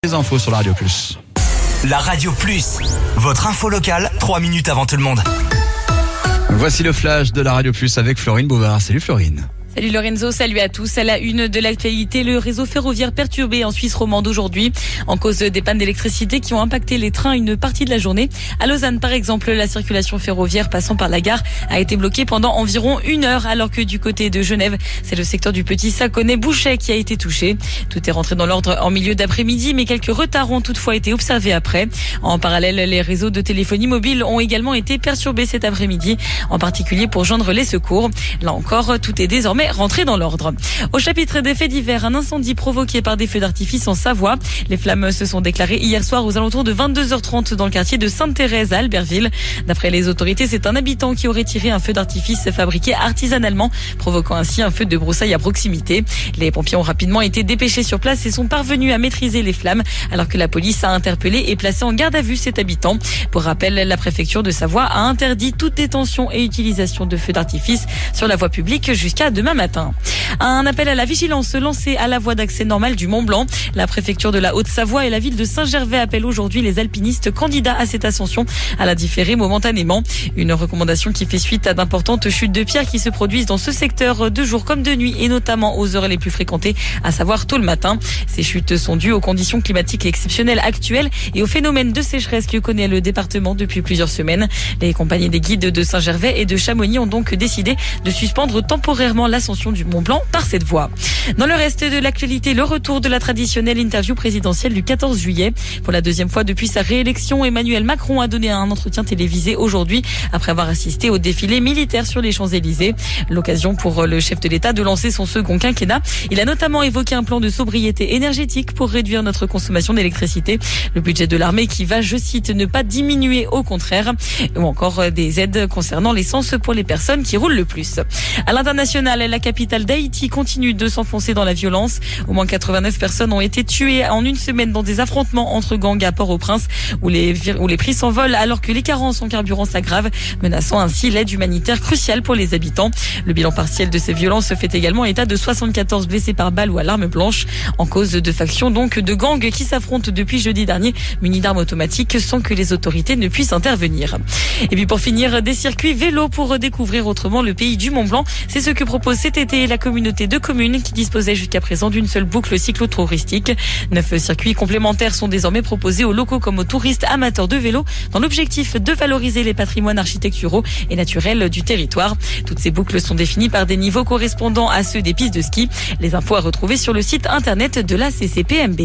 Les infos sur la Radio Plus. La Radio Plus, votre info locale, 3 minutes avant tout le monde. Voici le flash de la Radio Plus avec Florine Bouvard. Salut Florine. Salut Lorenzo, salut à tous. À la une de l'actualité, le réseau ferroviaire perturbé en Suisse romande aujourd'hui en cause des pannes d'électricité qui ont impacté les trains une partie de la journée. À Lausanne, par exemple, la circulation ferroviaire passant par la gare a été bloquée pendant environ 1 heure, alors que du côté de Genève, c'est le secteur du Petit Saconnet-Bouchet qui a été touché. Tout est rentré dans l'ordre en milieu d'après-midi, mais quelques retards ont toutefois été observés après. En parallèle, les réseaux de téléphonie mobile ont également été perturbés cet après-midi, en particulier pour joindre les secours. Là encore, tout est désormais rentré dans l'ordre. Au chapitre des faits divers, un incendie provoqué par des feux d'artifice en Savoie. Les flammes se sont déclarées hier soir aux alentours de 22h30 dans le quartier de Sainte-Thérèse à Albertville. D'après les autorités, c'est un habitant qui aurait tiré un feu d'artifice fabriqué artisanalement, provoquant ainsi un feu de broussailles à proximité. Les pompiers ont rapidement été dépêchés sur place et sont parvenus à maîtriser les flammes, alors que la police a interpellé et placé en garde à vue cet habitant. Pour rappel, la préfecture de Savoie a interdit toute détention et utilisation de feux d'artifice sur la voie publique jusqu'à demain matin. Un appel à la vigilance lancé à la voie d'accès normale du Mont-Blanc. La préfecture de la Haute-Savoie et la ville de Saint-Gervais appellent aujourd'hui les alpinistes candidats à cette ascension à la différer momentanément. Une recommandation qui fait suite à d'importantes chutes de pierres qui se produisent dans ce secteur de jour comme de nuit et notamment aux heures les plus fréquentées, à savoir tôt le matin. Ces chutes sont dues aux conditions climatiques exceptionnelles actuelles et au phénomène de sécheresse que connaît le département depuis plusieurs semaines. Les compagnies des guides de Saint-Gervais et de Chamonix ont donc décidé de suspendre temporairement l'ascension du Mont-Blanc par cette voie. Dans le reste de l'actualité, le retour de la traditionnelle interview présidentielle du 14 juillet. Pour la deuxième fois depuis sa réélection, Emmanuel Macron a donné un entretien télévisé aujourd'hui après avoir assisté au défilé militaire sur les Champs-Élysées. L'occasion pour le chef de l'État de lancer son second quinquennat. Il a notamment évoqué un plan de sobriété énergétique pour réduire notre consommation d'électricité. Le budget de l'armée qui va, je cite, ne pas diminuer, au contraire. Ou encore des aides concernant l'essence pour les personnes qui roulent le plus. À l'international, la capitale d'Haïti continue de s'enfoncer dans la violence. Au moins 89 personnes ont été tuées en une semaine dans des affrontements entre gangs à Port-au-Prince où les prix s'envolent alors que les carences en carburant s'aggravent, menaçant ainsi l'aide humanitaire cruciale pour les habitants. Le bilan partiel de ces violences fait également état de 74 blessés par balle ou à l'arme blanche, en cause de factions donc de gangs qui s'affrontent depuis jeudi dernier, munis d'armes automatiques sans que les autorités ne puissent intervenir. Et puis pour finir, des circuits vélo pour découvrir autrement le pays du Mont-Blanc. C'est ce que propose cet été la communauté de communes qui disposait jusqu'à présent d'une seule boucle cyclotouristique. 9 circuits complémentaires sont désormais proposés aux locaux comme aux touristes amateurs de vélo dans l'objectif de valoriser les patrimoines architecturaux et naturels du territoire. Toutes ces boucles sont définies par des niveaux correspondant à ceux des pistes de ski. Les infos à retrouver sur le site internet de la CCPMB.